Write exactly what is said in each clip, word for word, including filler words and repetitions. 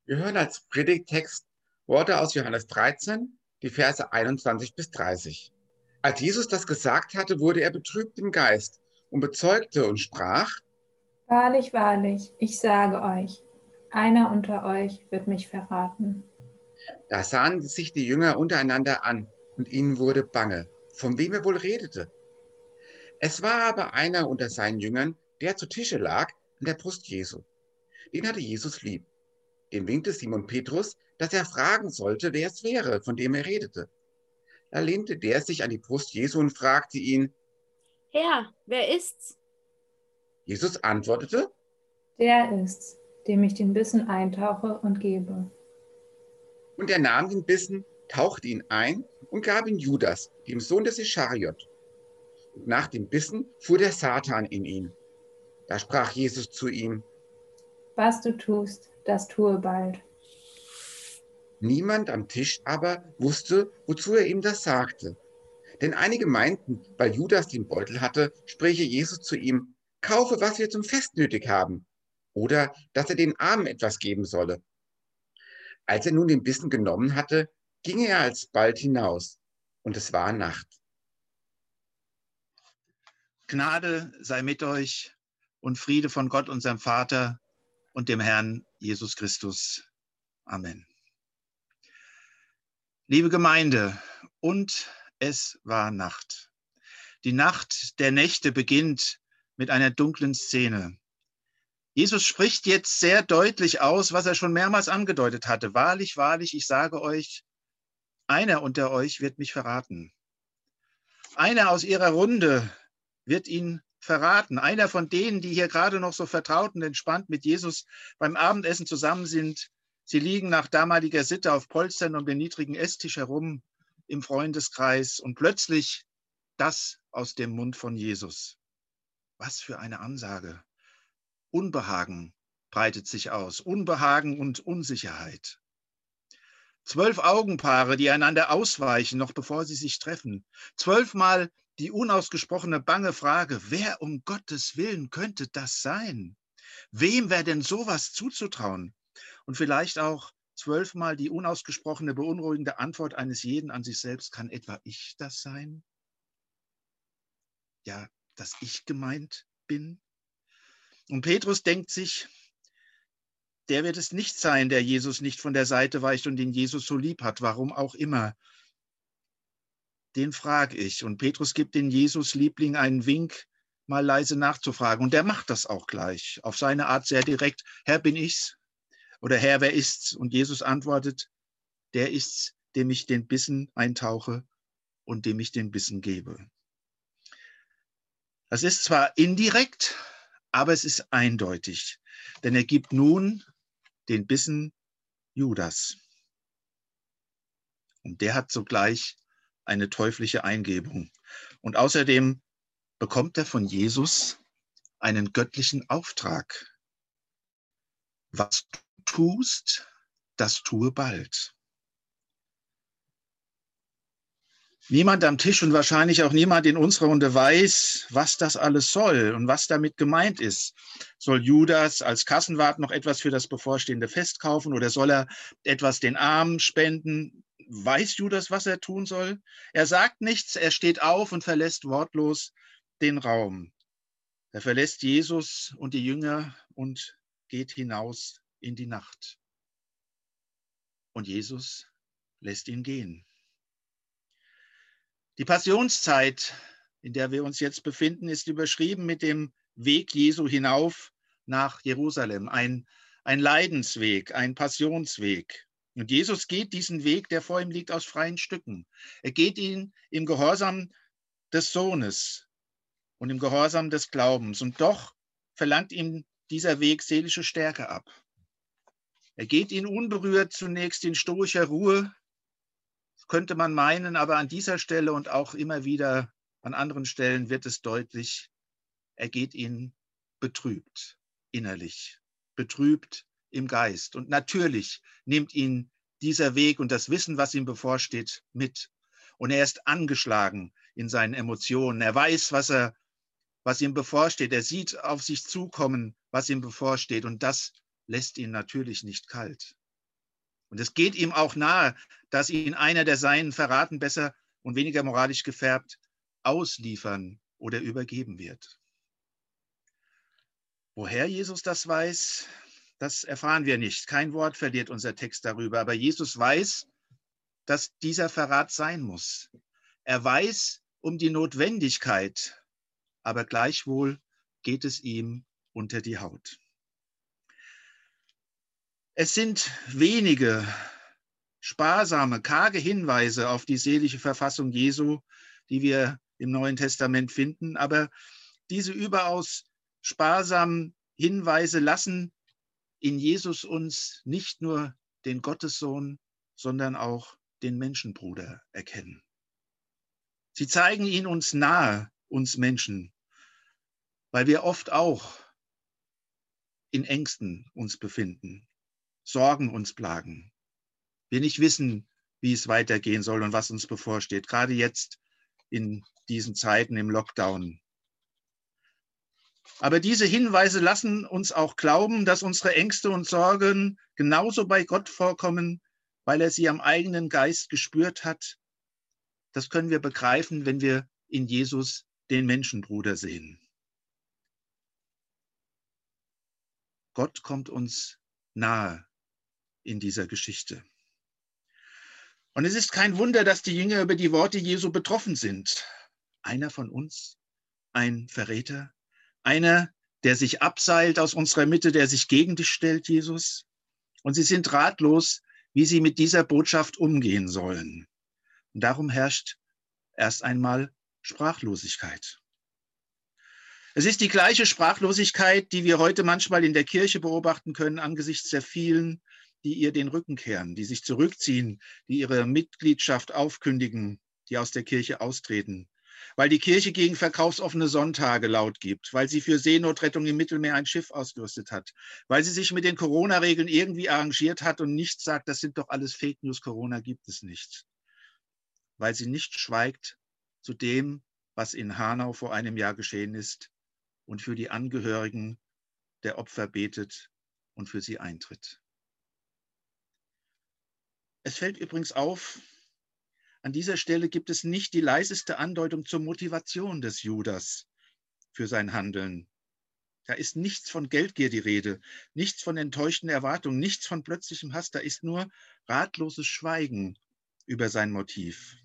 Wir hören als Predigttext Worte aus Johannes dreizehn, die Verse einundzwanzig bis dreißig. Als Jesus das gesagt hatte, wurde er betrübt im Geist und bezeugte und sprach: Wahrlich, wahrlich, ich sage euch, einer unter euch wird mich verraten. Da sahen sich die Jünger untereinander an, und ihnen wurde bange, von wem er wohl redete. Es war aber einer unter seinen Jüngern, der zu Tische lag an der Brust Jesu. Den hatte Jesus lieb. Dem winkte Simon Petrus, dass er fragen sollte, wer es wäre, von dem er redete. Da lehnte der sich an die Brust Jesu und fragte ihn. Herr, wer ist's? Jesus antwortete: Der ist's, dem ich den Bissen eintauche und gebe. Und er nahm den Bissen, tauchte ihn ein und gab ihn Judas, dem Sohn des Ischariot. Und nach dem Bissen fuhr der Satan in ihn. Da sprach Jesus zu ihm: Was du tust, das tue bald. Niemand am Tisch aber wusste, wozu er ihm das sagte. Denn einige meinten, weil Judas den Beutel hatte, spräche Jesus zu ihm: Kaufe, was wir zum Fest nötig haben. Oder dass er den Armen etwas geben solle. Als er nun den Bissen genommen hatte, ging er alsbald hinaus, und es war Nacht. Gnade sei mit euch und Friede von Gott, unserem Vater und dem Herrn Jesus Christus. Amen. Liebe Gemeinde, und es war Nacht. Die Nacht der Nächte beginnt mit einer dunklen Szene. Jesus spricht jetzt sehr deutlich aus, was er schon mehrmals angedeutet hatte. Wahrlich, wahrlich, ich sage euch, einer unter euch wird mich verraten. Einer aus ihrer Runde wird ihn verraten. Einer von denen, die hier gerade noch so vertraut und entspannt mit Jesus beim Abendessen zusammen sind. Sie liegen nach damaliger Sitte auf Polstern um den niedrigen Esstisch herum im Freundeskreis und plötzlich das aus dem Mund von Jesus. Was für eine Ansage. Unbehagen breitet sich aus. Unbehagen und Unsicherheit. Zwölf Augenpaare, die einander ausweichen, noch bevor sie sich treffen. Zwölfmal die unausgesprochene bange Frage, wer um Gottes Willen könnte das sein? Wem wäre denn sowas zuzutrauen? Und vielleicht auch zwölfmal die unausgesprochene beunruhigende Antwort eines jeden an sich selbst, kann etwa ich das sein? Ja, dass ich gemeint bin? Und Petrus denkt sich, der wird es nicht sein, der Jesus nicht von der Seite weicht und den Jesus so lieb hat, warum auch immer. Den frage ich. Und Petrus gibt den Jesus-Liebling einen Wink, mal leise nachzufragen. Und der macht das auch gleich, auf seine Art sehr direkt. Herr, bin ich's? Oder Herr, wer ist's? Und Jesus antwortet, der ist's, dem ich den Bissen eintauche und dem ich den Bissen gebe. Das ist zwar indirekt, aber es ist eindeutig, denn er gibt nun den Bissen Judas. Und der hat sogleich eine teuflische Eingebung. Und außerdem bekommt er von Jesus einen göttlichen Auftrag. Was du tust, das tue bald. Niemand am Tisch und wahrscheinlich auch niemand in unserer Runde weiß, was das alles soll und was damit gemeint ist. Soll Judas als Kassenwart noch etwas für das bevorstehende Fest kaufen oder soll er etwas den Armen spenden? Weiß Judas, was er tun soll? Er sagt nichts, er steht auf und verlässt wortlos den Raum. Er verlässt Jesus und die Jünger und geht hinaus in die Nacht. Und Jesus lässt ihn gehen. Die Passionszeit, in der wir uns jetzt befinden, ist überschrieben mit dem Weg Jesu hinauf nach Jerusalem. Ein, ein Leidensweg, ein Passionsweg. Und Jesus geht diesen Weg, der vor ihm liegt, aus freien Stücken. Er geht ihn im Gehorsam des Sohnes und im Gehorsam des Glaubens. Und doch verlangt ihm dieser Weg seelische Stärke ab. Er geht ihn unberührt zunächst in stoischer Ruhe, könnte man meinen, aber an dieser Stelle und auch immer wieder an anderen Stellen wird es deutlich, er geht ihn betrübt, innerlich, betrübt im Geist. Und natürlich nimmt ihn dieser Weg und das Wissen, was ihm bevorsteht, mit. Und er ist angeschlagen in seinen Emotionen. Er weiß, was, er, was ihm bevorsteht. Er sieht auf sich zukommen, was ihm bevorsteht. Und das lässt ihn natürlich nicht kalt. Und es geht ihm auch nahe, dass ihn einer der Seinen verraten, besser und weniger moralisch gefärbt, ausliefern oder übergeben wird. Woher Jesus das weiß, das erfahren wir nicht. Kein Wort verliert unser Text darüber. Aber Jesus weiß, dass dieser Verrat sein muss. Er weiß um die Notwendigkeit, aber gleichwohl geht es ihm unter die Haut. Es sind wenige sparsame, karge Hinweise auf die seelische Verfassung Jesu, die wir im Neuen Testament finden, aber diese überaus sparsamen Hinweise lassen in Jesus uns nicht nur den Gottessohn, sondern auch den Menschenbruder erkennen. Sie zeigen ihn uns nahe, uns Menschen, weil wir oft auch in Ängsten uns befinden, Sorgen uns plagen. Wir nicht wissen, wie es weitergehen soll und was uns bevorsteht, gerade jetzt in diesen Zeiten im Lockdown. Aber diese Hinweise lassen uns auch glauben, dass unsere Ängste und Sorgen genauso bei Gott vorkommen, weil er sie am eigenen Geist gespürt hat. Das können wir begreifen, wenn wir in Jesus den Menschenbruder sehen. Gott kommt uns nahe in dieser Geschichte. Und es ist kein Wunder, dass die Jünger über die Worte Jesu betroffen sind. Einer von uns, ein Verräter, einer, der sich abseilt aus unserer Mitte, der sich gegen dich stellt, Jesus. Und sie sind ratlos, wie sie mit dieser Botschaft umgehen sollen. Und darum herrscht erst einmal Sprachlosigkeit. Es ist die gleiche Sprachlosigkeit, die wir heute manchmal in der Kirche beobachten können, angesichts der vielen, die ihr den Rücken kehren, die sich zurückziehen, die ihre Mitgliedschaft aufkündigen, die aus der Kirche austreten, weil die Kirche gegen verkaufsoffene Sonntage laut gibt, weil sie für Seenotrettung im Mittelmeer ein Schiff ausgerüstet hat, weil sie sich mit den Corona-Regeln irgendwie arrangiert hat und nicht sagt, das sind doch alles Fake News, Corona gibt es nicht, weil sie nicht schweigt zu dem, was in Hanau vor einem Jahr geschehen ist und für die Angehörigen der Opfer betet und für sie eintritt. Es fällt übrigens auf, an dieser Stelle gibt es nicht die leiseste Andeutung zur Motivation des Judas für sein Handeln. Da ist nichts von Geldgier die Rede, nichts von enttäuschten Erwartungen, nichts von plötzlichem Hass, da ist nur ratloses Schweigen über sein Motiv.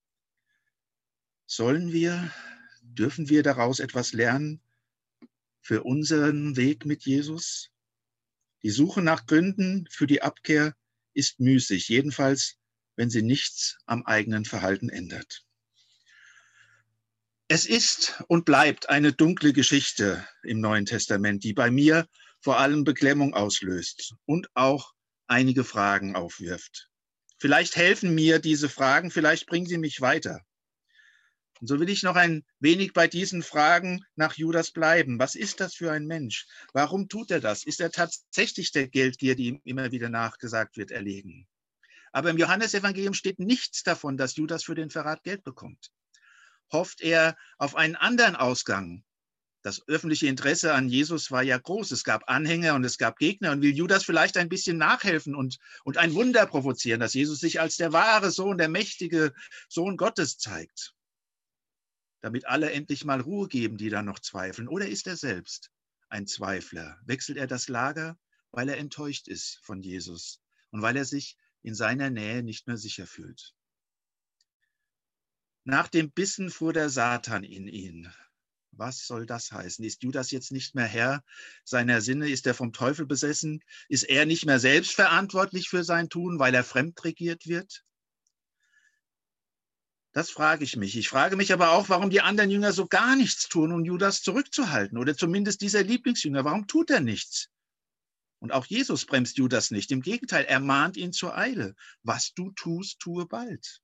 Sollen wir, dürfen wir daraus etwas lernen für unseren Weg mit Jesus? Die Suche nach Gründen für die Abkehr ist müßig, jedenfalls, wenn sie nichts am eigenen Verhalten ändert. Es ist und bleibt eine dunkle Geschichte im Neuen Testament, die bei mir vor allem Beklemmung auslöst und auch einige Fragen aufwirft. Vielleicht helfen mir diese Fragen, vielleicht bringen sie mich weiter. Und so will ich noch ein wenig bei diesen Fragen nach Judas bleiben. Was ist das für ein Mensch? Warum tut er das? Ist er tatsächlich der Geldgier, die ihm immer wieder nachgesagt wird, erlegen? Aber im Johannesevangelium steht nichts davon, dass Judas für den Verrat Geld bekommt. Hofft er auf einen anderen Ausgang? Das öffentliche Interesse an Jesus war ja groß. Es gab Anhänger und es gab Gegner. Und will Judas vielleicht ein bisschen nachhelfen und, und ein Wunder provozieren, dass Jesus sich als der wahre Sohn, der mächtige Sohn Gottes zeigt? Damit alle endlich mal Ruhe geben, die da noch zweifeln? Oder ist er selbst ein Zweifler? Wechselt er das Lager, weil er enttäuscht ist von Jesus und weil er sich in seiner Nähe nicht mehr sicher fühlt? Nach dem Bissen fuhr der Satan in ihn. Was soll das heißen? Ist Judas jetzt nicht mehr Herr seiner Sinne? Ist er vom Teufel besessen? Ist er nicht mehr selbst verantwortlich für sein Tun, weil er fremdregiert wird? Das frage ich mich. Ich frage mich aber auch, warum die anderen Jünger so gar nichts tun, um Judas zurückzuhalten. Oder zumindest dieser Lieblingsjünger. Warum tut er nichts? Und auch Jesus bremst Judas nicht. Im Gegenteil, er mahnt ihn zur Eile. Was du tust, tue bald.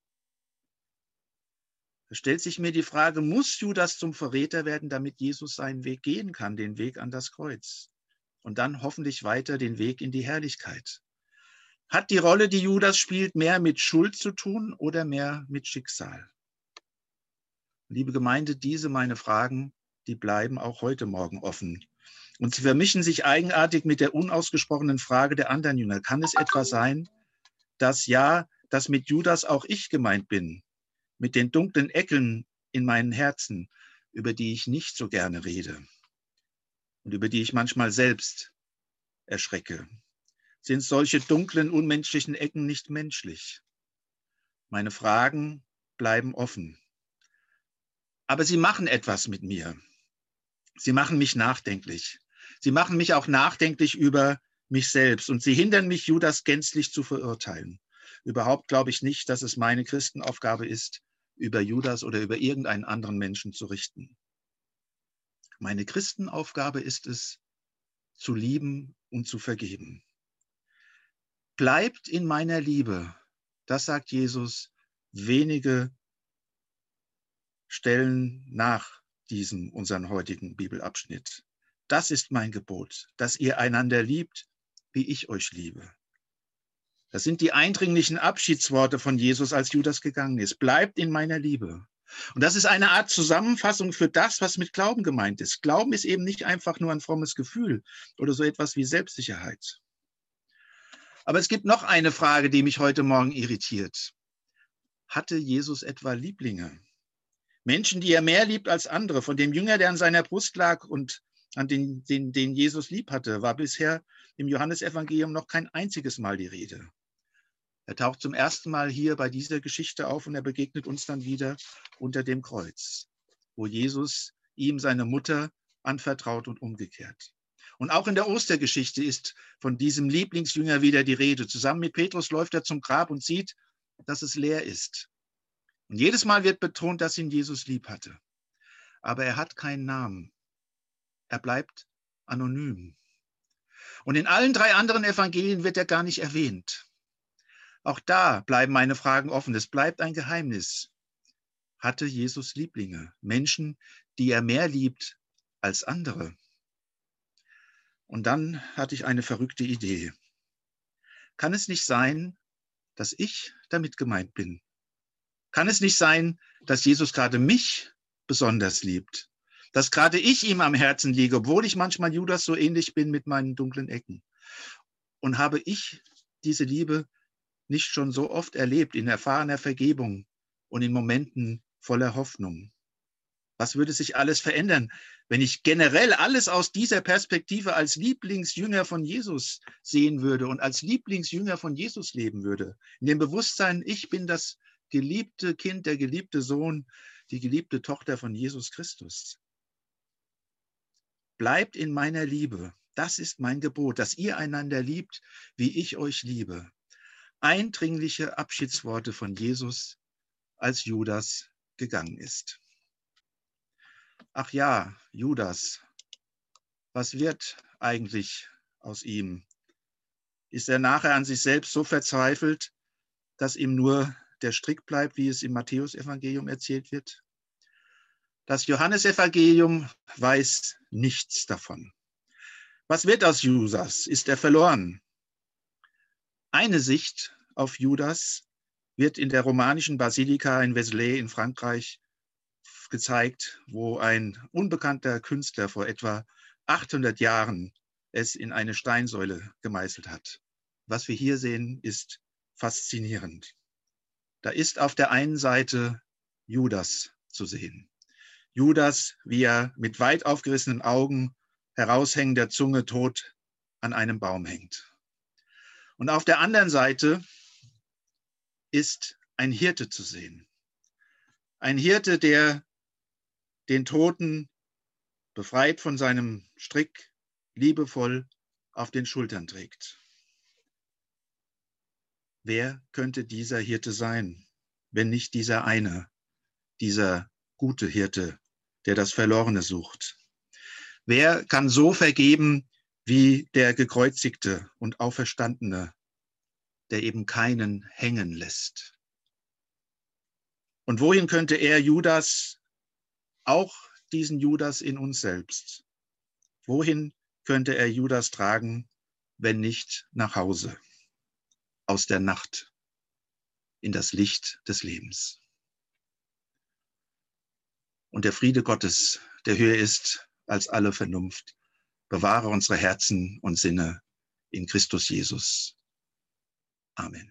Da stellt sich mir die Frage, muss Judas zum Verräter werden, damit Jesus seinen Weg gehen kann, den Weg an das Kreuz? Und dann hoffentlich weiter den Weg in die Herrlichkeit. Hat die Rolle, die Judas spielt, mehr mit Schuld zu tun oder mehr mit Schicksal? Liebe Gemeinde, diese meine Fragen, die bleiben auch heute Morgen offen. Und sie vermischen sich eigenartig mit der unausgesprochenen Frage der anderen Jünger. Kann es etwa sein, dass ja, dass mit Judas auch ich gemeint bin, mit den dunklen Ecken in meinem Herzen, über die ich nicht so gerne rede und über die ich manchmal selbst erschrecke. Sind solche dunklen, unmenschlichen Ecken nicht menschlich? Meine Fragen bleiben offen. Aber sie machen etwas mit mir. Sie machen mich nachdenklich. Sie machen mich auch nachdenklich über mich selbst und sie hindern mich, Judas gänzlich zu verurteilen. Überhaupt glaube ich nicht, dass es meine Christenaufgabe ist, über Judas oder über irgendeinen anderen Menschen zu richten. Meine Christenaufgabe ist es, zu lieben und zu vergeben. Bleibt in meiner Liebe, das sagt Jesus wenige Stellen nach diesem unseren heutigen Bibelabschnitt. Das ist mein Gebot, dass ihr einander liebt, wie ich euch liebe. Das sind die eindringlichen Abschiedsworte von Jesus, als Judas gegangen ist. Bleibt in meiner Liebe. Und das ist eine Art Zusammenfassung für das, was mit Glauben gemeint ist. Glauben ist eben nicht einfach nur ein frommes Gefühl oder so etwas wie Selbstsicherheit. Aber es gibt noch eine Frage, die mich heute Morgen irritiert. Hatte Jesus etwa Lieblinge? Menschen, die er mehr liebt als andere. Von dem Jünger, der an seiner Brust lag und an den, den, den Jesus lieb hatte, war bisher im Johannesevangelium noch kein einziges Mal die Rede. Er taucht zum ersten Mal hier bei dieser Geschichte auf und er begegnet uns dann wieder unter dem Kreuz, wo Jesus ihm seine Mutter anvertraut und umgekehrt. Und auch in der Ostergeschichte ist von diesem Lieblingsjünger wieder die Rede. Zusammen mit Petrus läuft er zum Grab und sieht, dass es leer ist. Und jedes Mal wird betont, dass ihn Jesus lieb hatte. Aber er hat keinen Namen. Er bleibt anonym. Und in allen drei anderen Evangelien wird er gar nicht erwähnt. Auch da bleiben meine Fragen offen. Es bleibt ein Geheimnis. Hatte Jesus Lieblinge? Menschen, die er mehr liebt als andere? Und dann hatte ich eine verrückte Idee. Kann es nicht sein, dass ich damit gemeint bin? Kann es nicht sein, dass Jesus gerade mich besonders liebt? Dass gerade ich ihm am Herzen liege, obwohl ich manchmal Judas so ähnlich bin mit meinen dunklen Ecken? Und habe ich diese Liebe nicht schon so oft erlebt in erfahrener Vergebung und in Momenten voller Hoffnung? Was würde sich alles verändern, wenn ich generell alles aus dieser Perspektive als Lieblingsjünger von Jesus sehen würde und als Lieblingsjünger von Jesus leben würde? In dem Bewusstsein, ich bin das geliebte Kind, der geliebte Sohn, die geliebte Tochter von Jesus Christus. Bleibt in meiner Liebe. Das ist mein Gebot, dass ihr einander liebt, wie ich euch liebe. Eindringliche Abschiedsworte von Jesus, als Judas gegangen ist. Ach ja, Judas, was wird eigentlich aus ihm? Ist er nachher an sich selbst so verzweifelt, dass ihm nur der Strick bleibt, wie es im Matthäusevangelium erzählt wird? Das Johannesevangelium weiß nichts davon. Was wird aus Judas? Ist er verloren? Eine Sicht auf Judas wird in der romanischen Basilika in Vézelay in Frankreich gezeigt, wo ein unbekannter Künstler vor etwa achthundert Jahren es in eine Steinsäule gemeißelt hat. Was wir hier sehen, ist faszinierend. Da ist auf der einen Seite Judas zu sehen. Judas, wie er mit weit aufgerissenen Augen, heraushängender Zunge tot an einem Baum hängt. Und auf der anderen Seite ist ein Hirte zu sehen. Ein Hirte, der den Toten, befreit von seinem Strick, liebevoll auf den Schultern trägt. Wer könnte dieser Hirte sein, wenn nicht dieser eine, dieser gute Hirte, der das Verlorene sucht? Wer kann so vergeben wie der Gekreuzigte und Auferstandene, der eben keinen hängen lässt? Und wohin könnte er, Judas, auch diesen Judas in uns selbst, wohin könnte er Judas tragen, wenn nicht nach Hause, aus der Nacht, in das Licht des Lebens? Und der Friede Gottes, der höher ist als alle Vernunft, bewahre unsere Herzen und Sinne in Christus Jesus. Amen.